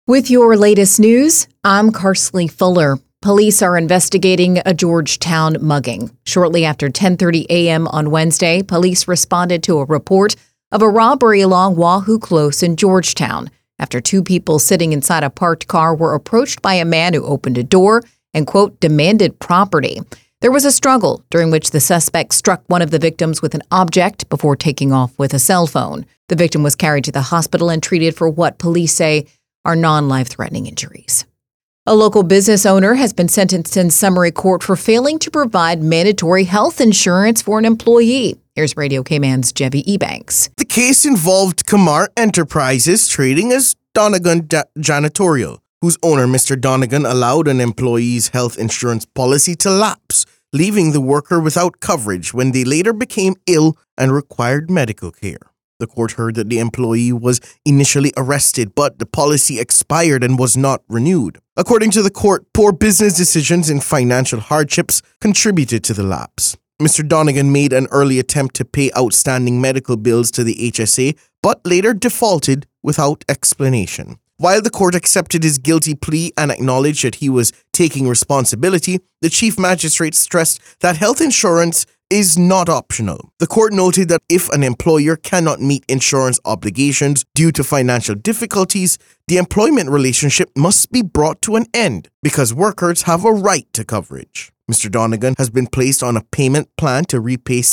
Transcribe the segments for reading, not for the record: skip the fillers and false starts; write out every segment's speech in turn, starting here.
With your latest news, I'm Carsley Fuller. Police are investigating a Georgetown mugging. Shortly after 10:30 a.m. on Wednesday, police responded to a report of a robbery along Wahoo Close in Georgetown after two people sitting inside a parked car were approached by a man who opened a door and, quote, demanded property. There was a struggle during which the suspect struck one of the victims with an object before taking off with a cell phone. The victim was carried to the hospital and treated for what police say are non-life-threatening injuries. A local business owner has been sentenced in summary court for failing to provide mandatory health insurance for an employee. Here's Radio Cayman's Jevi Ebanks. The case involved Kamar Enterprises trading as Donegan Janitorial, whose owner, Mr. Donegan, allowed an employee's health insurance policy to lapse, leaving the worker without coverage when they later became ill and required medical care. The court heard that the employee was initially arrested, but the policy expired and was not renewed. According to the court, poor business decisions and financial hardships contributed to the lapse. Mr. Donegan made an early attempt to pay outstanding medical bills to the HSA, but later defaulted without explanation. While the court accepted his guilty plea and acknowledged that he was taking responsibility, the chief magistrate stressed that health insurance is not optional. The court noted that if an employer cannot meet insurance obligations due to financial difficulties, the employment relationship must be brought to an end because workers have a right to coverage. Mr. Donegan has been placed on a payment plan to repay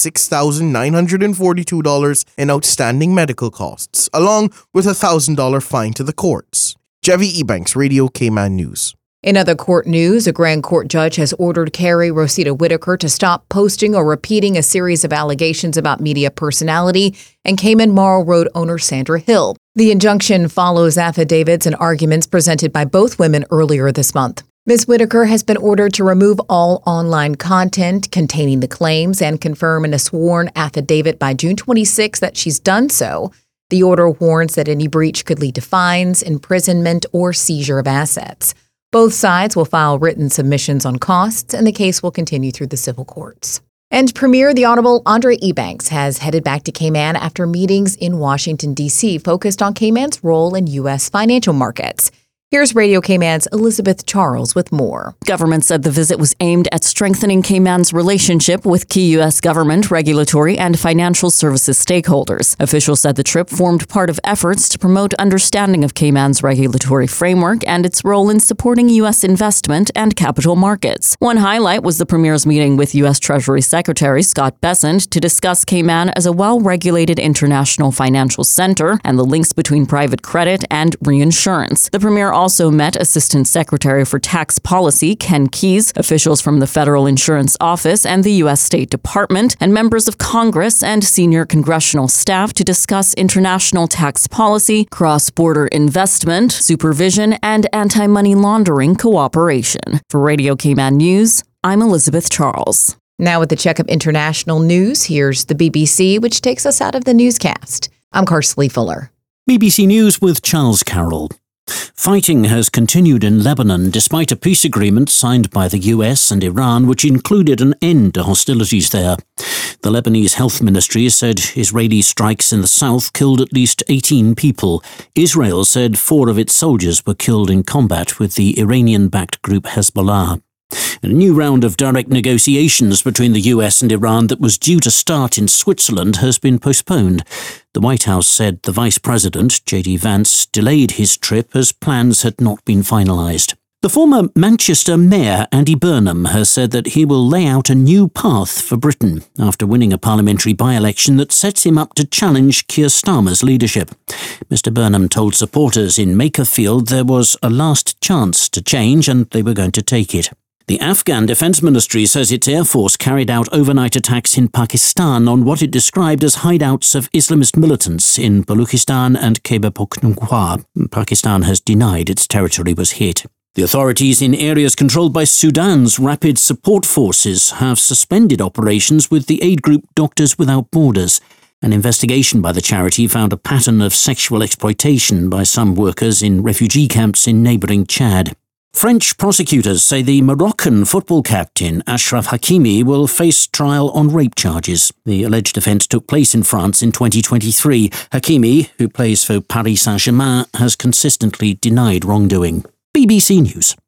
$6,942 in outstanding medical costs, along with a $1,000 fine to the courts. Jevi Ebanks, Radio Cayman News. In other court news, a Grand Court judge has ordered Carrie Rosita Whitaker to stop posting or repeating a series of allegations about media personality and Cayman Marl Road owner Sandra Hill. The injunction follows affidavits and arguments presented by both women earlier this month. Ms. Whitaker has been ordered to remove all online content containing the claims and confirm in a sworn affidavit by June 26 that she's done so. The order warns that any breach could lead to fines, imprisonment, or seizure of assets. Both sides will file written submissions on costs, and the case will continue through the civil courts. And Premier the Honorable Andre Ebanks has headed back to Cayman after meetings in Washington, D.C. focused on Cayman's role in U.S. financial markets. Here's Radio Cayman's Elizabeth Charles with more. Government said the visit was aimed at strengthening Cayman's relationship with key U.S. government, regulatory, and financial services stakeholders. Officials said the trip formed part of efforts to promote understanding of Cayman's regulatory framework and its role in supporting U.S. investment and capital markets. One highlight was the Premier's meeting with U.S. Treasury Secretary Scott Bessent to discuss Cayman as a well-regulated international financial center and the links between private credit and reinsurance. The Premier also met Assistant Secretary for Tax Policy Ken Keyes, officials from the Federal Insurance Office and the U.S. State Department, and members of Congress and senior congressional staff to discuss international tax policy, cross-border investment, supervision, and anti-money laundering cooperation. For Radio Cayman News, I'm Elizabeth Charles. Now with the check of international news, here's the BBC, which takes us out of the newscast. I'm Carsley Fuller. BBC News with Charles Carroll. Fighting has continued in Lebanon despite a peace agreement signed by the US and Iran which included an end to hostilities there. The Lebanese Health Ministry said Israeli strikes in the south killed at least 18 people. Israel said 4 of its soldiers were killed in combat with the Iranian-backed group Hezbollah. A new round of direct negotiations between the US and Iran that was due to start in Switzerland has been postponed. The White House said the Vice President, J.D. Vance, delayed his trip as plans had not been finalised. The former Manchester Mayor, Andy Burnham, has said that he will lay out a new path for Britain after winning a parliamentary by-election that sets him up to challenge Keir Starmer's leadership. Mr. Burnham told supporters in Makerfield there was a last chance to change and they were going to take it. The Afghan Defence Ministry says its air force carried out overnight attacks in Pakistan on what it described as hideouts of Islamist militants in Baluchistan and Khyber Pakhtunkhwa. Pakistan has denied its territory was hit. The authorities in areas controlled by Sudan's Rapid Support Forces have suspended operations with the aid group Doctors Without Borders. An investigation by the charity found a pattern of sexual exploitation by some workers in refugee camps in neighbouring Chad. French prosecutors say the Moroccan football captain Achraf Hakimi will face trial on rape charges. The alleged offence took place in France in 2023. Hakimi, who plays for Paris Saint-Germain, has consistently denied wrongdoing. BBC News.